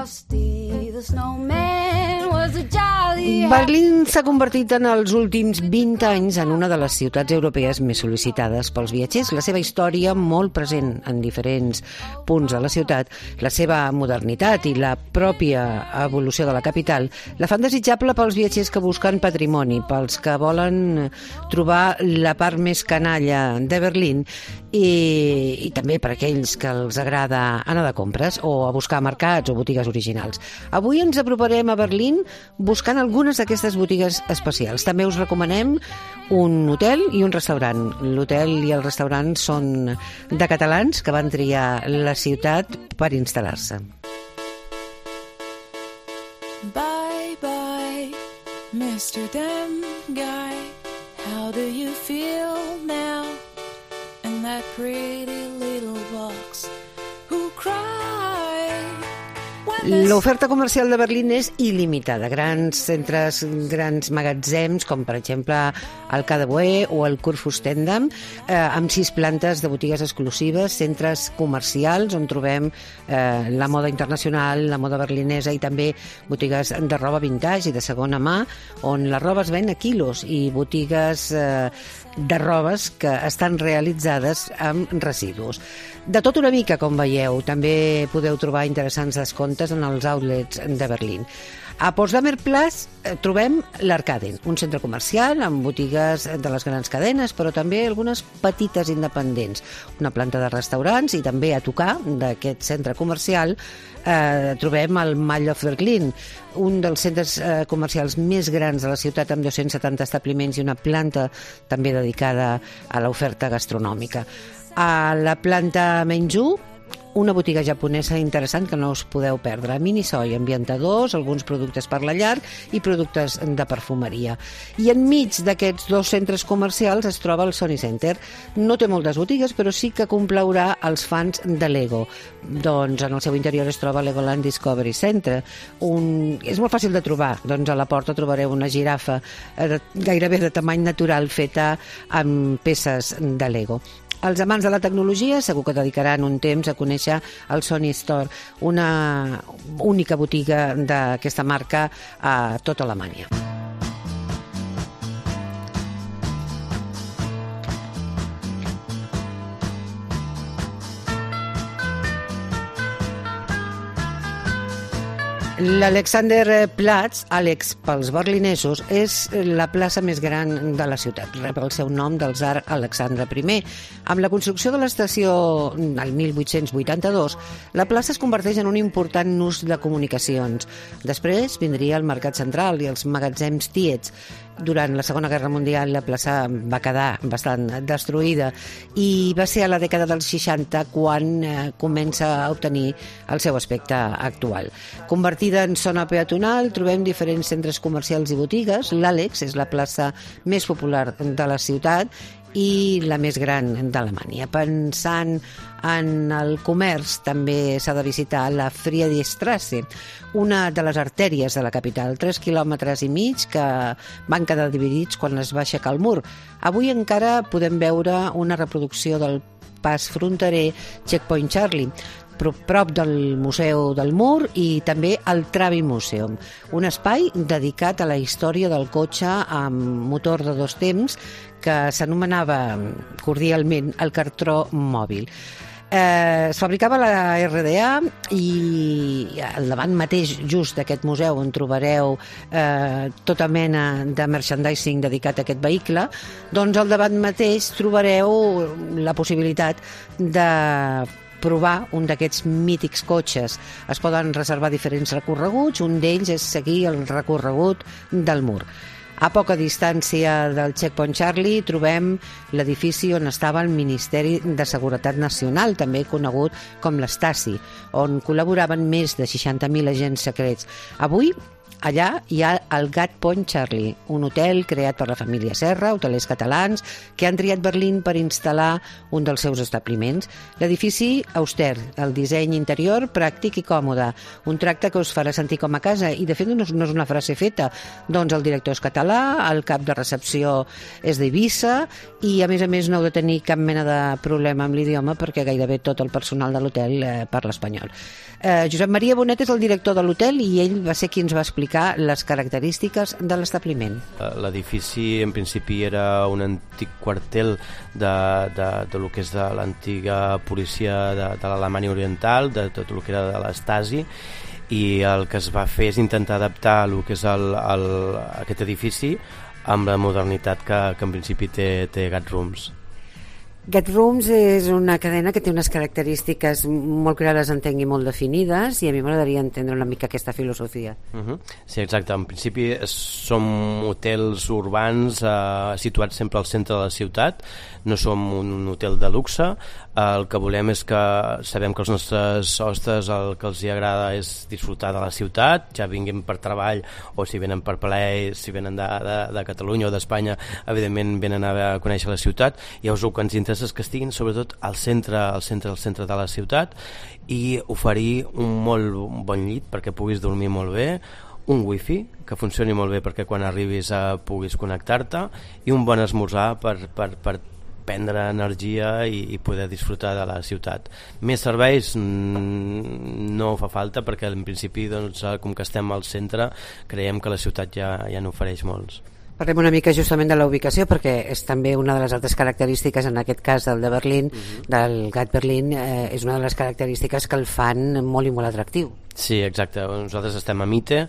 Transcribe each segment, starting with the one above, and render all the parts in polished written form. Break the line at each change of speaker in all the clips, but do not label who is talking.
Frosty the Snowman was a jolly...
Berlín s'ha convertit en els últims 20 anys en una de les ciutats europees més sol·licitades pels viatgers. La seva història, molt present en diferents punts de la ciutat, la seva modernitat i la pròpia evolució de la capital, la fan desitjable pels viatgers que busquen patrimoni, pels que volen trobar la part més canalla de Berlín i també per aquells que els agrada anar de compres o a buscar mercats o botigues originals. Avui ens aproparem a Berlín buscant algunes d'aquestes botigues especials. També us recomanem un hotel i un restaurant. L'hotel i el restaurant són de catalans que van triar la ciutat per instal·lar-se.
Bye bye, Mr. Dem Guy. How do you feel now? In that pretty little box who cried.
L'oferta comercial de Berlín és il·limitada. Grans centres, grans magatzems, com per exemple el KaDeWe o el Kurfürstendamm, amb 6 plantes de botigues exclusives, centres comercials on trobem la moda internacional, la moda berlinesa i també botigues de roba vintage i de segona mà, on la roba es ven a quilos, i botigues de robes que estan realitzades amb residus. De tot una mica, com veieu. També podeu trobar interessants descomptes en els outlets de Berlín. A Potsdamer Platz trobem l'Arkaden, un centre comercial amb botigues de les grans cadenes, però també algunes petites independents. Una planta de restaurants i també a tocar d'aquest centre comercial trobem el Mall of Berlin, un dels centres comercials més grans de la ciutat, amb 270 establiments i una planta també dedicada a l'oferta gastronòmica. A la planta menys 1, una botiga japonesa interessant que no us podeu perdre. Minisoi, ambientadors, alguns productes per la llar i productes de perfumeria. I enmig d'aquests 2 centres comercials es troba el Sony Center. No té moltes botigues, però sí que complaurà els fans de Lego. Doncs en el seu interior es troba Legoland Discovery Center. És molt fàcil de trobar. Doncs a la porta trobareu una girafa gairebé de tamany natural feta amb peces de Lego. Els amants de la tecnologia segur que dedicaran un temps a conèixer el Sony Store, una única botiga d'aquesta marca a tota Alemanya. L'Alexanderplatz, Àlex pels berlinesos, és la plaça més gran de la ciutat. Rep el seu nom del tsar Alexandre I. Amb la construcció de l'estació el 1882, la plaça es converteix en un important nus de comunicacions. Després vindria el mercat central i els magatzems tiets. Durant la Segona Guerra Mundial la plaça va quedar bastant destruïda i va ser a la dècada dels 60 quan comença a obtenir el seu aspecte actual. Convertida en zona peatonal, trobem diferents centres comercials i botigues. L'Àlex és la plaça més popular de la ciutat i la més gran d'Alemanya. Pensant en el comerç, també s'ha de visitar la Friedrichstraße, una de les artèries de la capital, 3,5 quilòmetres que van quedar dividits quan es va aixecar el mur. Avui encara podem veure una reproducció del pas fronterer Checkpoint Charlie, prop del Museu del Mur, i també el Trabi Museum, un espai dedicat a la història del cotxe amb motor de 2 temps que s'anomenava cordialment el cartró mòbil. Es fabricava a la RDA i al davant mateix just d'aquest museu, on trobareu tota mena de merchandising dedicat a aquest vehicle, doncs al davant mateix trobareu la possibilitat de provar un d'aquests mítics cotxes. Es poden reservar diferents recorreguts, un d'ells és seguir el recorregut del mur. A poca distància del Checkpoint Charlie trobem l'edifici on estava el Ministeri de Seguretat Nacional, també conegut com l'Stasi, on col·laboraven més de 60.000 agents secrets. Avui Allà hi ha el Gat Point Charlie, un hotel creat per la família Serra, hotelers catalans, que han triat Berlín per instal·lar un dels seus establiments. L'edifici auster, el disseny interior pràctic i còmode, un tracte que us farà sentir com a casa, i de fet no és una frase feta, doncs el director és català, el cap de recepció és d'Eivissa, i a més no heu de tenir cap mena de problema amb l'idioma perquè gairebé tot el personal de l'hotel parla espanyol. Josep Maria Bonet és el director de l'hotel i ell va ser qui ens va explicar les característiques de l'establiment.
L'edifici en principi era un antic quartel de lo que és de l'antiga policia de l'Alemanya Oriental, de tot el que era de l'Stasi, i el que es va fer és intentar adaptar el que és aquest edifici amb la modernitat que en principi té Gat Rooms.
Gat Rooms és una cadena que té unes característiques molt clares, entenc, i molt definides, i a mi m'agradaria entendre una mica aquesta filosofia.
Sí, exacte. En principi som hotels urbans situats sempre al centre de la ciutat, no som un hotel de luxe. El que volem és que sabem que els nostres hostes el que els agrada és disfrutar de la ciutat, ja vinguin per treball o si venen per plaer, si venen de Catalunya o d'Espanya, evidentment venen a conèixer la ciutat. Llavors el que ens interessa és que estiguin sobretot al centre de la ciutat i oferir un molt bon llit perquè puguis dormir molt bé, un wifi que funcioni molt bé perquè quan arribis puguis connectar-te i un bon esmorzar per prendre energia i poder disfrutar de la ciutat. Més serveis no fa falta perquè en principi, doncs, com que estem al centre, creiem que la ciutat ja n'ofereix molts.
Parlem una mica justament de la ubicació perquè és també una de les altres característiques, en aquest cas del de Berlín, del Gat Berlín, és una de les característiques que el fan molt i molt atractiu.
Sí, exacte. Nosaltres estem a Mitte,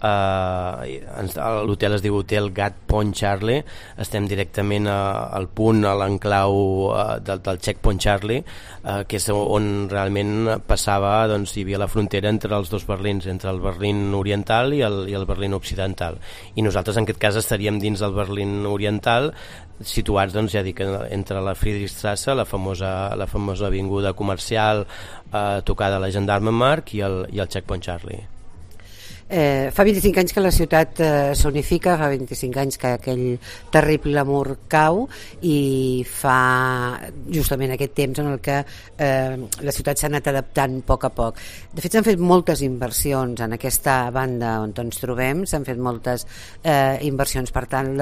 l'hotel es diu Hotel Gat Point Charlie, estem directament al punt, a l'enclau del Checkpoint Charlie, que és on realment passava, doncs hi havia la frontera entre els dos Berlins, entre el Berlín oriental i el Berlín occidental. I nosaltres en aquest cas estaríem dins del Berlín oriental, situats, doncs, ja dic, entre la Friedrichstrasse, la famosa avinguda comercial tocada a la Gendarmenmarkt i el Checkpoint Charlie.
Fa 25 anys que la ciutat s'unifica, fa 25 anys que aquell terrible mur cau i fa justament aquest temps en el que la ciutat s'ha anat adaptant a poc. De fet, s'han fet moltes inversions en aquesta banda on ens trobem, s'han fet moltes inversions, per tant,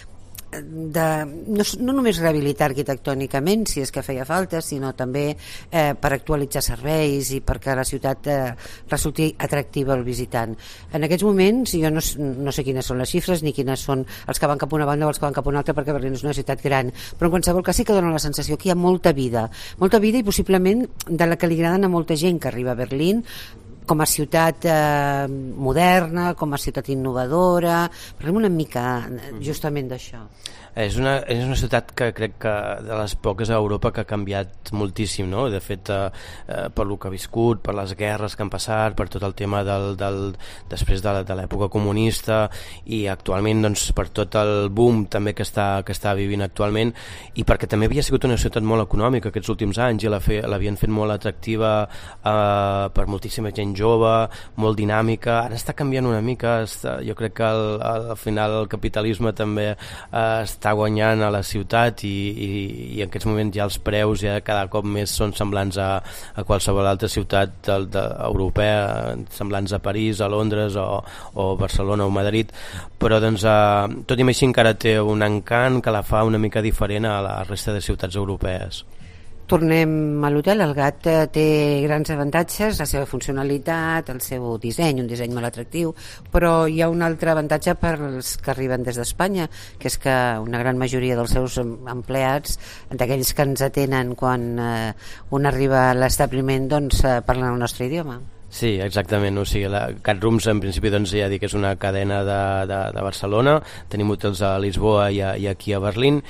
no només rehabilitar arquitectònicament si és que feia falta, sinó també per actualitzar serveis i perquè la ciutat resulti atractiva al visitant. En aquests moments jo no sé quines són les xifres ni quines són els que van cap a una banda o els que van cap a una altra, perquè Berlín és una ciutat gran, però en qualsevol cas sí que dona la sensació que hi ha molta vida i possiblement de la que li agraden a molta gent que arriba a Berlín com a ciutat moderna, com a ciutat innovadora. Parlem una mica justament d'això.
És una ciutat que crec que de les poques a Europa que ha canviat moltíssim, no? De fet, per lo que ha viscut, per les guerres que han passat, per tot el tema després de l'època comunista i actualment, doncs, per tot el boom també que està vivint actualment, i perquè també havia sigut una ciutat molt econòmica aquests últims anys i l'havien fet molt atractiva per moltíssima gent jove, molt dinàmica. Ara està canviant una mica, jo crec que al final el capitalisme també està guanyant a la ciutat i en aquests moments ja els preus ja cada cop més són semblants a qualsevol altra ciutat europea, semblants a París, a Londres o Barcelona o Madrid, però doncs tot i així encara té un encant que la fa una mica diferent a la resta de ciutats europees.
Tornem a l'hotel. El Gat té grans avantatges, la seva funcionalitat, el seu disseny, un disseny molt atractiu, però hi ha un altre avantatge per als que arriben des d'Espanya, que és que una gran majoria dels seus empleats, d'aquells que ens atenen quan un arriba a l'establiment, doncs parlen el nostre idioma.
Sí, exactament. O sigui, la Gat Rooms en principi, doncs, ja dic, és una cadena de Barcelona, tenim hotels a Lisboa i aquí a Berlín,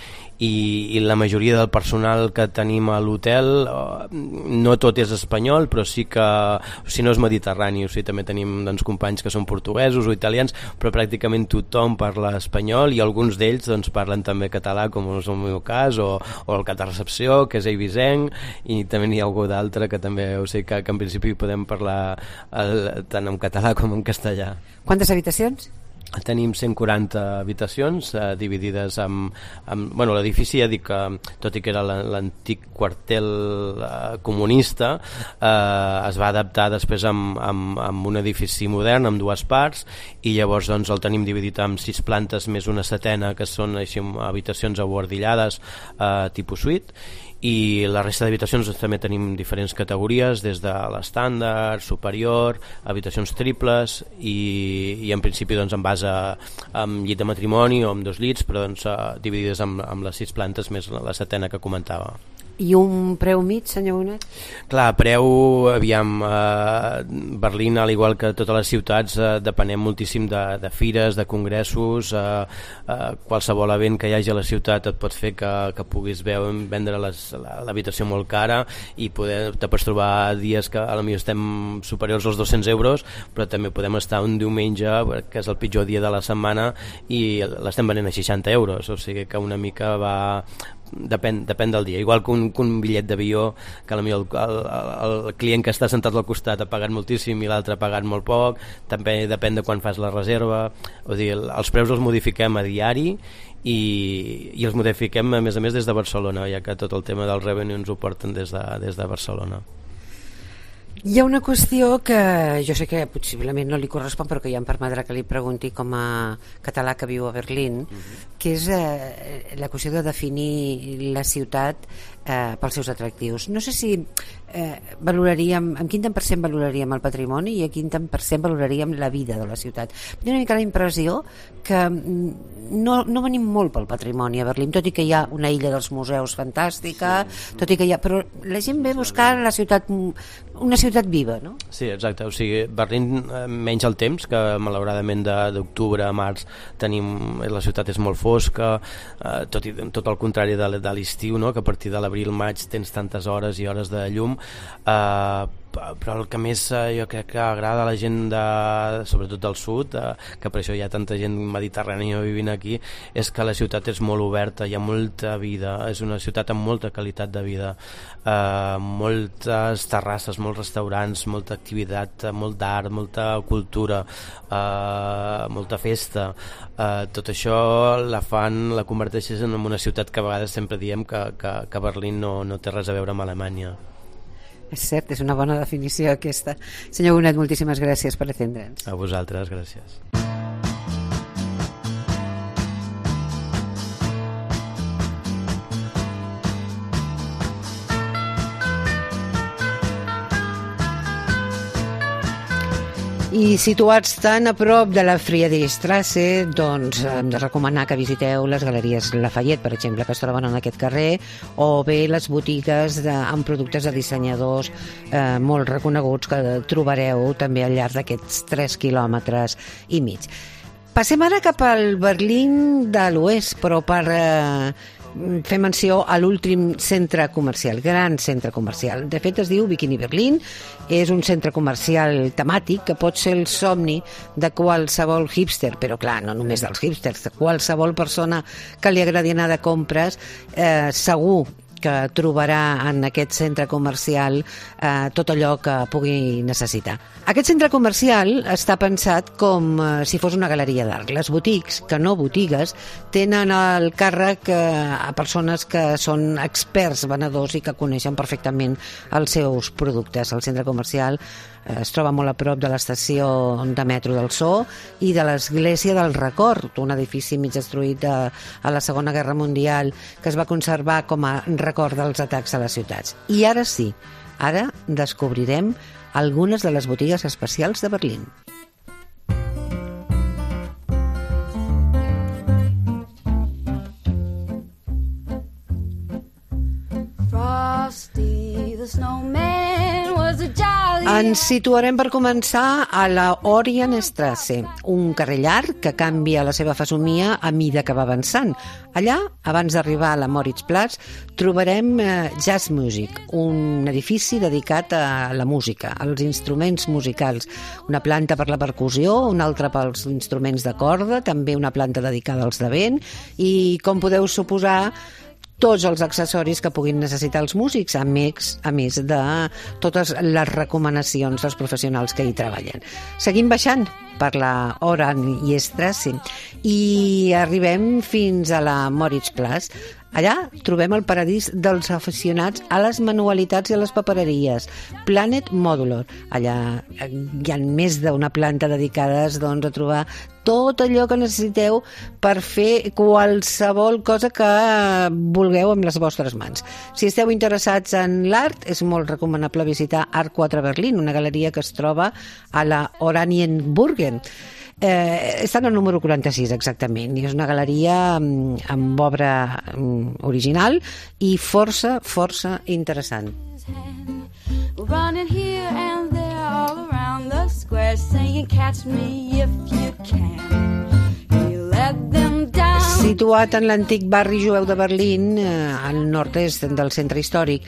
i la majoria del personal que tenim a l'hotel no tot és espanyol, però sí que si no és mediterrani, o sigui, també tenim, doncs, companys que són portuguesos o italians, però pràcticament tothom parla espanyol i alguns d'ells, doncs, parlen també català, com és el meu cas, o el cap de recepció, que és eivissenc, i també n'hi ha algú d'altre que també, o sigui, que en principi podem parlar tant en català com en castellà.
Quantes habitacions?
Tenim 140 habitacions dividides bueno, l'edifici, ja dic que tot i que era l'antic quartel comunista, es va adaptar després amb un edifici modern amb 2 parts, i llavors doncs el tenim dividit en 6 plantes més una 7ª que són així habitacions abuhardillades tipus suite, i la resta d'habitacions també tenim diferents categories, des de l'estàndard, superior, habitacions triples i en principi doncs en base amb llit de matrimoni o amb 2 llits, però doncs dividides amb les 6 plantes més la 7ª que comentava.
I un preu mig, senyor Bonet?
Clar, preu, aviam, Berlín, al igual que totes les ciutats, depenem moltíssim de fires, de congressos, qualsevol event que hi hagi a la ciutat et pot fer que puguis vendre l'habitació molt cara, i te pots trobar dies que potser estem superiors als 200 euros, però també podem estar un diumenge, que és el pitjor dia de la setmana, i l'estem venent a 60 euros, o sigui que una mica depèn del dia, igual que un bitllet d'avió, que el client que està sentat al costat ha pagat moltíssim i l'altre ha pagat molt poc, també depèn de quan fas la reserva. Vull dir, els preus els modifiquem a diari i els modifiquem a més des de Barcelona, ja que tot el tema del revenue ens ho porten des de Barcelona.
Hi ha una qüestió que jo sé que possiblement no li correspon, però que ja em permetrà que li pregunti com a català que viu a Berlín, que és la qüestió de definir la ciutat pels seus atractius. No sé si valoraríem, en quin tant per cent valoraríem el patrimoni i a quin tant per cent valoraríem la vida de la ciutat. Tinc una mica la impressió que no venim molt pel patrimoni a Berlín, tot i que hi ha una illa dels museus fantàstica, tot i que hi ha, però la gent ve a buscar la ciutat, una ciutat viva, no?
Sí, exacte, o sigui, Berlín menys el temps, que malauradament d'octubre a març la ciutat és molt fosca, tot el contrari de l'estiu, no? Que a partir de l'abril-maig tens tantes hores i hores de llum, però el que més jo crec que agrada a la gent sobretot del sud, que per això hi ha tanta gent mediterrània vivint aquí, és que la ciutat és molt oberta, hi ha molta vida, és una ciutat amb molta qualitat de vida, moltes terrasses, molts restaurants, molta activitat, molt d'art, molta cultura, molta festa, tot això la converteixes en una ciutat que a vegades sempre diem que Berlín no té res a veure amb Alemanya.
És cert, és una bona definició aquesta. Senyor Bonet, moltíssimes gràcies per atendre'ns.
A vosaltres, gràcies.
I situats tan a prop de la Friedrichstrasse, doncs hem de recomanar que visiteu les galeries Lafayette, per exemple, que es troben en aquest carrer, o bé les botigues amb productes de dissenyadors molt reconeguts que trobareu també al llarg d'aquests 3 quilòmetres i mig. Passem ara cap al Berlín de l'Oest, però per fer menció a l'últim centre comercial, gran centre comercial. De fet, es diu Bikini Berlin, és un centre comercial temàtic que pot ser el somni de qualsevol hipster, però clar, no només dels hipsters, de qualsevol persona que li agradi anar de compres, segur que trobarà en aquest centre comercial tot allò que pugui necessitar. Aquest centre comercial està pensat com si fos una galeria d'art. Les boutiques, que no botigues, tenen el càrrec a persones que són experts venedors i que coneixen perfectament els seus productes. El centre comercial es troba molt a prop de l'estació de metro del So i de l'Església del Record, un edifici mig destruït a la Segona Guerra Mundial que es va conservar com a record dels atacs a les ciutats. I ara sí, ara descobrirem algunes de les botigues especials de Berlín.
Frosty the Snowman was a jolly...
Ens situarem per començar a la Orientstrasse, un carrer llarg que canvia la seva fesomia a mida que va avançant. Allà, abans d'arribar a la Moritzplatz, trobarem Jazz Music, un edifici dedicat a la música, als instruments musicals. Una planta per la percussió, una altra pels instruments de corda, també una planta dedicada als de vent i, com podeu suposar, tots els accessoris que puguin necessitar els músics, a més de totes les recomanacions dels professionals que hi treballen. Seguim baixant per la Oranienstraße i arribem fins a la Moritzplatz. Allà trobem el paradís dels aficionats a les manualitats i a les papereries, Planet Modular. Allà hi ha més d'una planta dedicades doncs, a trobar tot allò que necessiteu per fer qualsevol cosa que vulgueu amb les vostres mans. Si esteu interessats en l'art, és molt recomanable visitar Art 4 Berlín, una galeria que es troba a la Oranienburgen. Està en el número 46 exactament, i és una galeria amb obra original i força interessant.
Running here and there all around the square, saying catch me if you can. He let them down.
Situat en l'antic barri jueu de Berlín, al nord-est del centre històric,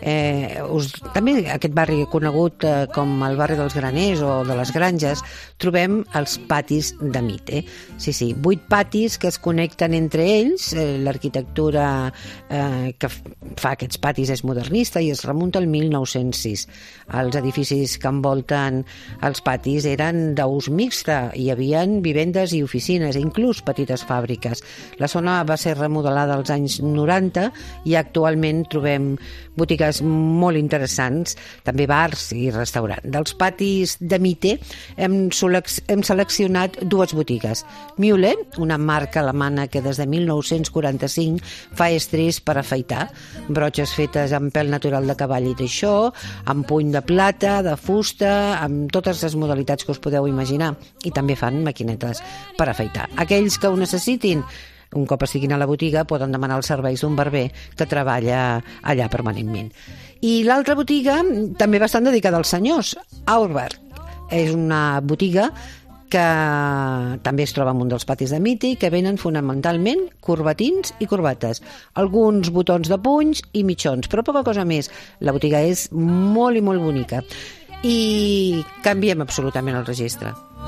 també aquest barri conegut com el barri dels graners o de les granges, trobem els patis de Mitte. Sí, 8 patis que es connecten entre ells. L'arquitectura que fa aquests patis és modernista i es remunta al 1906. Els edificis que envolten els patis eren d'ús mixta, hi havia vivendes i oficines, inclús petites fàbriques. La zona va ser remodelada als anys 90 i actualment trobem botigues molt interessants, també bars i restaurants. Dels patis de Mitte hem seleccionat 2 botigues. Mühle, una marca alemana que des de 1945 fa estris per afaitar, brotxes fetes amb pèl natural de cavall i d'això, amb puny de plata, de fusta, amb totes les modalitats que us podeu imaginar, i també fan maquinetes per afaitar. Aquells que ho necessitin, un cop estiguin a la botiga, poden demanar els serveis d'un barber que treballa allà permanentment. I l'altra botiga, també bastant dedicada als senyors, Auerbach. És una botiga que també es troba en un dels patis de Mitte i que venen fonamentalment corbatins i corbates, alguns botons de punys i mitjons, però poca cosa més. La botiga és molt i molt bonica. I canviem absolutament el registre.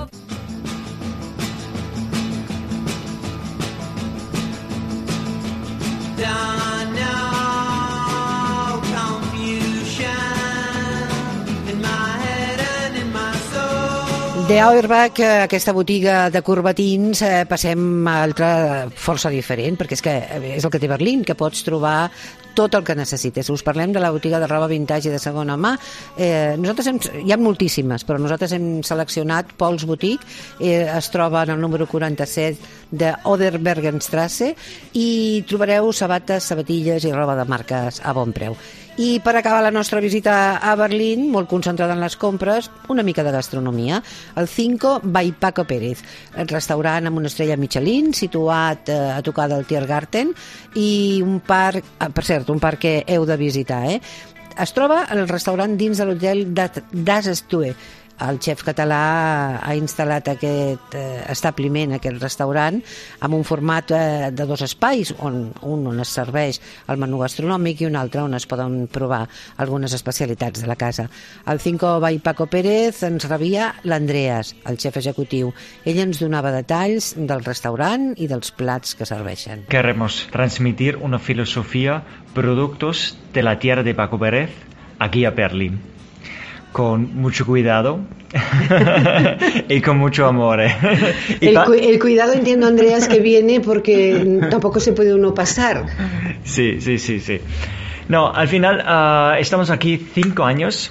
De Auerbach, aquesta botiga de corbatins, passem a altra força diferent, perquè és que és el que té Berlín, que pots trobar tot el que necessites. Us parlem de la botiga de roba vintage i de segona mà. Hi ha moltíssimes, però nosaltres hem seleccionat Paul's Boutique, es troba en el número 47 de Oderbergenstrasse i trobareu sabates, sabatilles i roba de marques a bon preu. I per acabar la nostra visita a Berlín, molt concentrada en les compres, una mica de gastronomia. El Cinco by Paco Pérez, el restaurant amb una estrella Michelin, situat a tocar del Tiergarten, i un parc, per cert, un parc que heu de visitar. Es troba el restaurant dins de l'hotel Das Stue. El xef català ha instal·lat aquest establiment, aquest restaurant, amb un format de 2 espais, un on es serveix el menú gastronòmic i un altre on es poden provar algunes especialitats de la casa. Al Cinco by Paco Pérez ens rebia l'Andreas, el xef executiu. Ell ens donava detalls del restaurant i dels plats que serveixen.
Queremos transmitir una filosofía, productos de la tierra de Paco Pérez, aquí a Berlín. Con mucho cuidado y con mucho amor.
El cuidado, entiendo, Andreas, que viene porque tampoco se puede uno pasar.
Sí. No, al final estamos aquí 5 años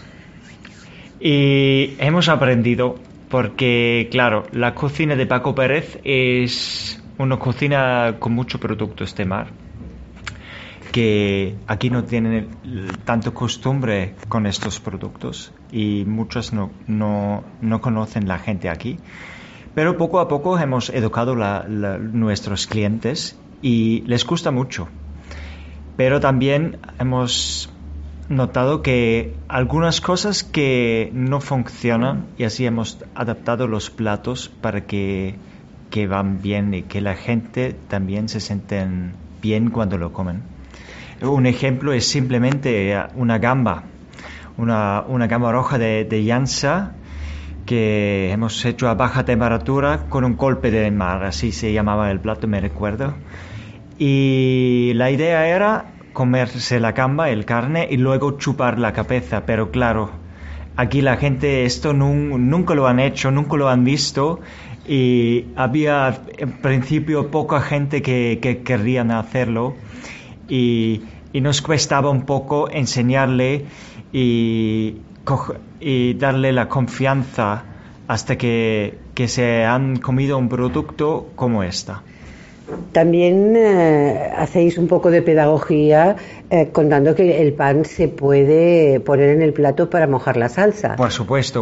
y hemos aprendido porque, claro, la cocina de Paco Pérez es una cocina con muchos productos de mar, que aquí no tienen tanto costumbre con estos productos y muchos no conocen la gente aquí. Pero poco a poco hemos educado nuestros clientes y les gusta mucho. Pero también hemos notado que algunas cosas que no funcionan y así hemos adaptado los platos para que van bien y que la gente también se sienten bien cuando lo comen. Un ejemplo es simplemente una gamba roja de llanza que hemos hecho a baja temperatura con un golpe de mar, así se llamaba el plato, me recuerdo. y la idea era comerse la gamba, el carne, y luego chupar la cabeza, pero claro, aquí la gente esto nunca lo han hecho, nunca lo han visto, y había en principio poca gente que querrían hacerlo, y nos costaba un poco enseñarle y darle la confianza hasta que se han comido un producto como esta.
También hacéis un poco de pedagogía contando que el pan se puede poner en el plato para mojar la salsa.
Por supuesto.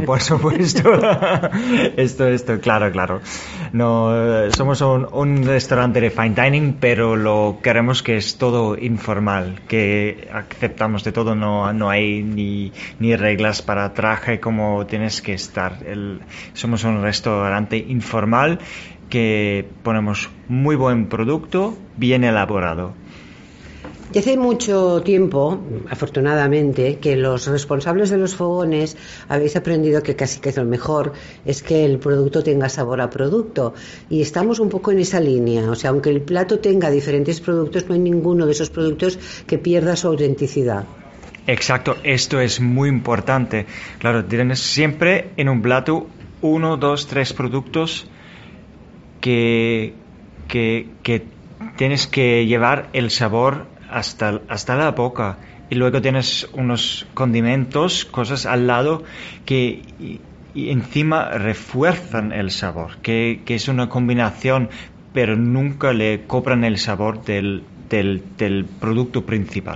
Esto, claro. No, somos un restaurante de fine dining, pero lo queremos que es todo informal, que aceptamos de todo, no hay ni reglas para traje como tienes que estar. Somos un restaurante informal que ponemos muy buen producto, bien elaborado.
Y hace mucho tiempo, afortunadamente, que los responsables de los fogones habéis aprendido que casi que lo mejor es que el producto tenga sabor a producto. Y estamos un poco en esa línea. O sea, aunque el plato tenga diferentes productos, no hay ninguno de esos productos que pierda su autenticidad.
Exacto, esto es muy importante. Claro, tienes siempre en un plato 1, 2, 3 productos que tienes que llevar el sabor hasta la boca, y luego tienes unos condimentos, cosas al lado que y encima refuerzan el sabor, que es una combinación, pero nunca le cobran el sabor del producto principal.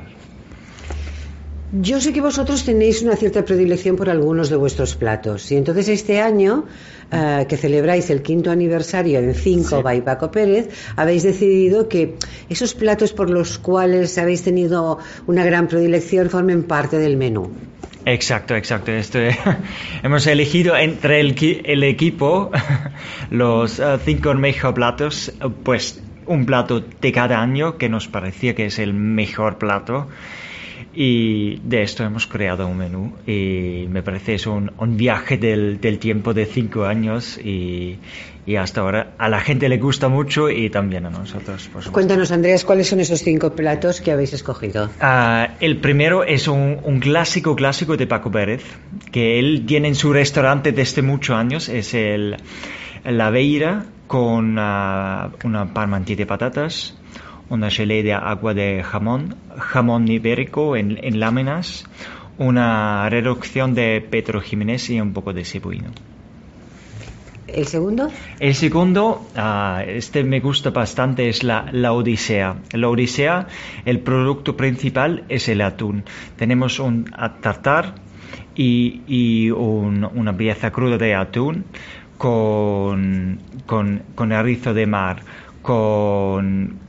Yo sé que vosotros tenéis una cierta predilección por algunos de vuestros platos, y entonces este año que celebráis el 5º aniversario en 5
Sí.
by Paco Pérez, habéis decidido que esos platos por los cuales habéis tenido una gran predilección formen parte del menú.
Exacto. Hemos elegido entre el equipo los 5 mejores platos, pues un plato de cada año que nos parecía que es el mejor plato. Y de esto hemos creado un menú, y me parece es un viaje del tiempo de 5 años, y hasta ahora a la gente le gusta mucho, y también a nosotros, por supuesto.
Cuéntanos, Andreas, ¿cuáles son esos 5 platos que habéis escogido?
El primero es un clásico de Paco Pérez, que él tiene en su restaurante desde muchos años. Es la beira con una parmentier de patatas, una gelée de agua de jamón ibérico en láminas, una reducción de Pedro Jiménez y un poco de cebollino.
¿El segundo?
El segundo, este me gusta bastante, es la Odisea. La Odisea, el producto principal es el atún. Tenemos un tartar y una pieza cruda de atún con erizo de mar, con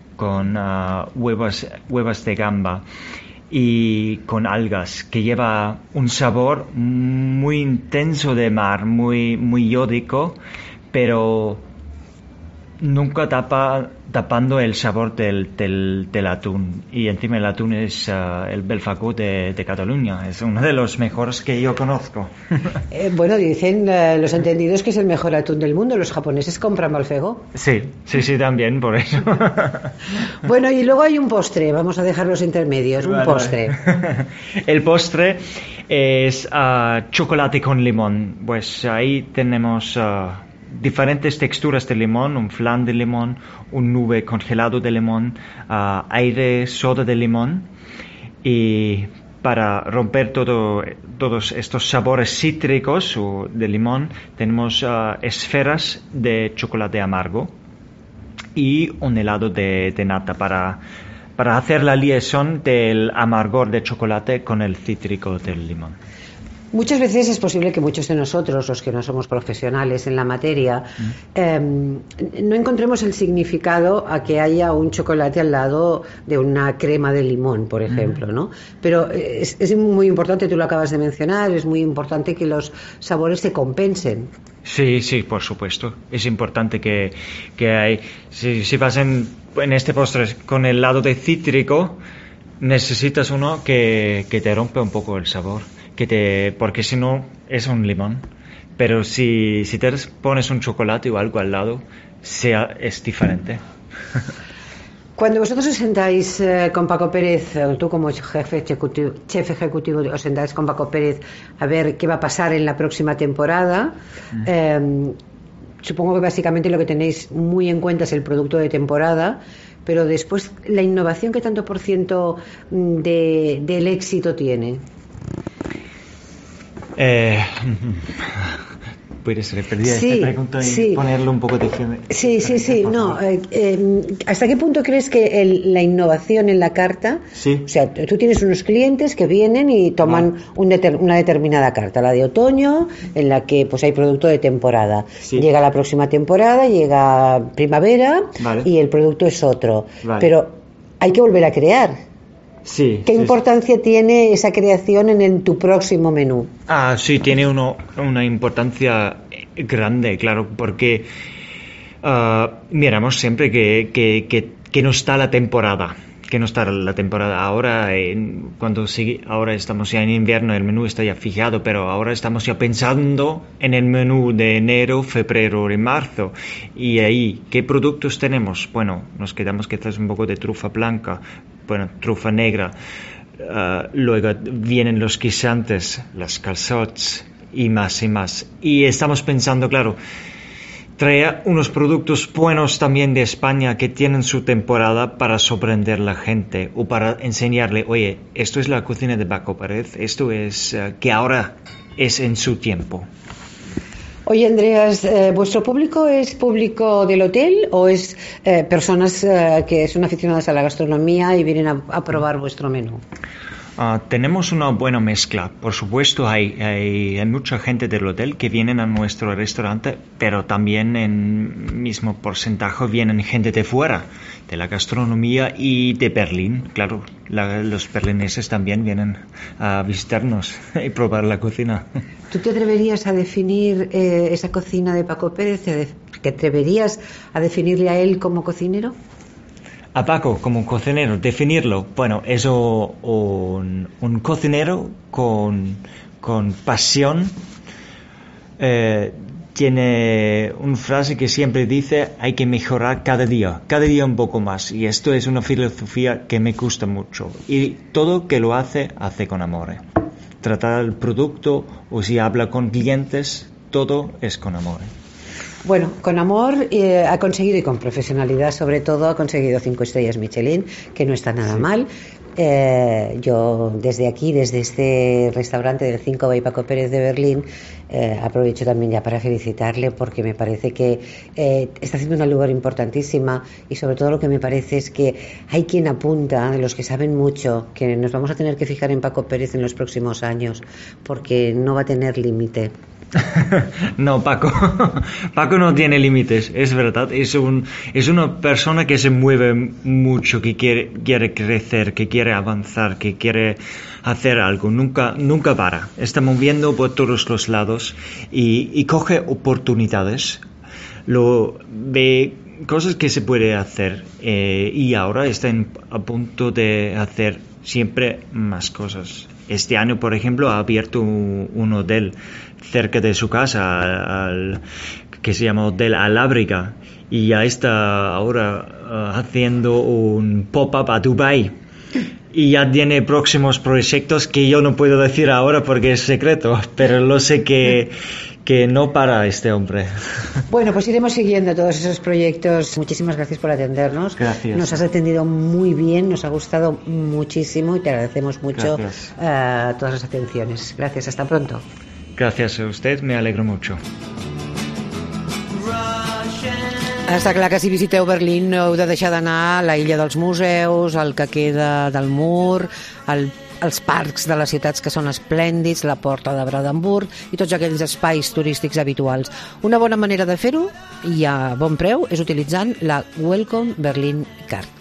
huevas de gamba y con algas, que lleva un sabor muy intenso de mar, muy yódico, pero nunca tapando el sabor del atún. Y encima el atún es el Belfagot de Cataluña, es uno de los mejores que yo conozco.
Bueno, dicen los entendidos que es el mejor atún del mundo. ¿Los japoneses compran Balfego?
Sí, también, por eso.
Bueno, y luego hay un postre, vamos a dejar los intermedios, un postre.
El postre es chocolate con limón. Pues ahí tenemos diferentes texturas de limón, un flan de limón, un nube congelado de limón, aire, soda de limón, y para romper todos estos sabores cítricos de limón tenemos esferas de chocolate amargo y un helado de nata para hacer la liaison del amargor de chocolate con el cítrico del limón.
Muchas veces es posible que muchos de nosotros, los que no somos profesionales en la materia, no encontremos el significado a que haya un chocolate al lado de una crema de limón, por ejemplo, ¿no? Pero es muy importante, tú lo acabas de mencionar, es muy importante que los sabores se compensen.
Sí, por supuesto. Es importante que hay... Si vas en este postre con el lado de cítrico, necesitas uno que te rompe un poco el sabor. Porque si no es un limón, pero si te pones un chocolate o algo al lado, es diferente.
Cuando vosotros os sentáis con Paco Pérez, tú como chef ejecutivo, os sentáis con Paco Pérez a ver qué va a pasar en la próxima temporada, supongo que básicamente lo que tenéis muy en cuenta es el producto de temporada, pero después la innovación, ¿qué tanto por ciento del éxito tiene?
Puedes repetir esta pregunta y ponerlo un poco diferente.
Sí. No, ¿hasta qué punto crees que la innovación en la carta?
Sí.
O sea, tú tienes unos clientes que vienen y toman una determinada carta, la de otoño, en la que pues hay producto de temporada. Sí. Llega la próxima temporada, llega primavera, y el producto es otro. Vale. Pero hay que volver a crear.
Sí,
¿Qué importancia tiene esa creación en tu próximo menú?
Sí, tiene una importancia grande, claro, porque miramos siempre que no está la temporada. Ahora, ahora estamos ya en invierno, el menú está ya fijado, pero ahora estamos ya pensando en el menú de enero, febrero y marzo. Y ahí, ¿qué productos tenemos? Bueno, nos quedamos quizás un poco de trufa blanca, trufa negra. Luego vienen los guisantes, las calçots y más. Y estamos pensando, claro, traer unos productos buenos también de España que tienen su temporada para sorprender a la gente o para enseñarle, oye, esto es la cocina de Paco Pérez, esto es que ahora es en su tiempo.
Oye, Andreas, ¿vuestro público es público del hotel o es personas que son aficionadas a la gastronomía y vienen a probar vuestro menú?
Tenemos una buena mezcla. Por supuesto, hay mucha gente del hotel que vienen a nuestro restaurante, pero también en mismo porcentaje vienen gente de fuera, de la gastronomía y de Berlín. Claro, los berlineses también vienen a visitarnos y probar la cocina.
¿Tú te atreverías a definir esa cocina de Paco Pérez? ¿Te atreverías a definirle a él como cocinero?
A Paco como cocinero, definirlo, bueno, es un cocinero con pasión. Tiene una frase que siempre dice, hay que mejorar cada día un poco más, y esto es una filosofía que me gusta mucho, y todo que lo hace con amor. Tratar el producto, o si habla con clientes, todo es con amor.
Bueno, con amor ha conseguido, y con profesionalidad sobre todo, ha conseguido 5 estrellas Michelin, que no está nada mal. Yo desde aquí, desde este restaurante del 5 by Paco Pérez de Berlín, aprovecho también ya para felicitarle, porque me parece que está haciendo una labor importantísima, y sobre todo lo que me parece es que hay quien apunta, de los que saben mucho, que nos vamos a tener que fijar en Paco Pérez en los próximos años, porque no va a tener límite.
No, Paco no tiene límites, es verdad. Es una persona que se mueve mucho, que quiere crecer, que quiere avanzar, que quiere hacer algo, nunca para. Está moviendo por todos los lados y coge oportunidades, ve cosas que se puede hacer, y ahora está a punto de hacer siempre más cosas. Este año, por ejemplo, ha abierto un hotel cerca de su casa, que se llama Hotel Alábriga, y ya está ahora haciendo un pop-up a Dubái, y ya tiene próximos proyectos que yo no puedo decir ahora porque es secreto, pero lo sé que no para este hombre.
Bueno, pues iremos siguiendo todos esos proyectos. Muchísimas gracias por atendernos.
Gracias.
Nos has atendido muy bien, nos ha gustado muchísimo y te agradecemos mucho todas las atenciones. Gracias, hasta pronto.
Gracias a usted, me alegro mucho.
Està clar que si visiteu Berlín no heu de deixar d'anar a la illa dels museus, al que queda del mur, els parcs de les ciutats que són esplèndids, la porta de Brandenburg i tots aquells espais turístics habituals. Una bona manera de fer-ho i a bon preu és utilitzant la Welcome Berlin Card.